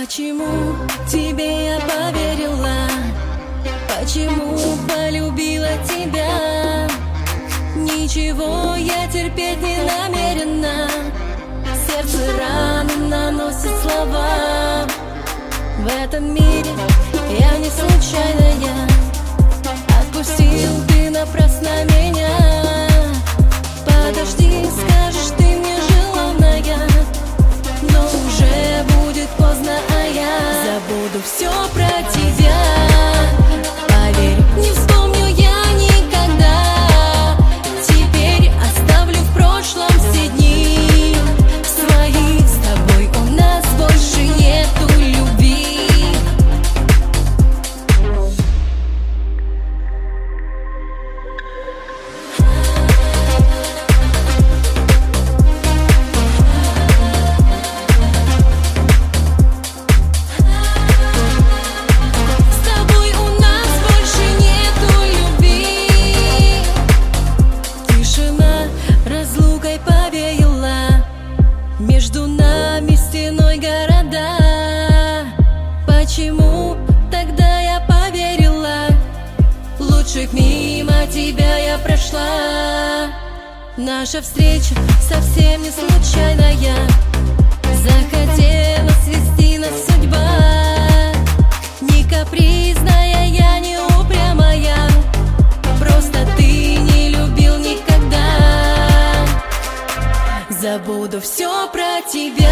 Почему тебе я поверила? Почему полюбила тебя? Ничего я терпеть не намерена. Сердце раны наносит слова. В этом мире я не случайная. Отпустил ты напрасно меня. Подожди, скажешь ты мне желанная, но уже будет поздно, а я забуду все про тебя. Поверь, не вспомню я никогда. Теперь оставлю в прошлом все дни свои. С тобой у нас больше нету любви. Между нами стеной города. Почему тогда я поверила? Лучше б мимо тебя я прошла. Наша встреча совсем не случайная. Захотела свести нас судьба. Не капризная, я не упрямая. Просто ты не любил никогда. Забуду все про тебя.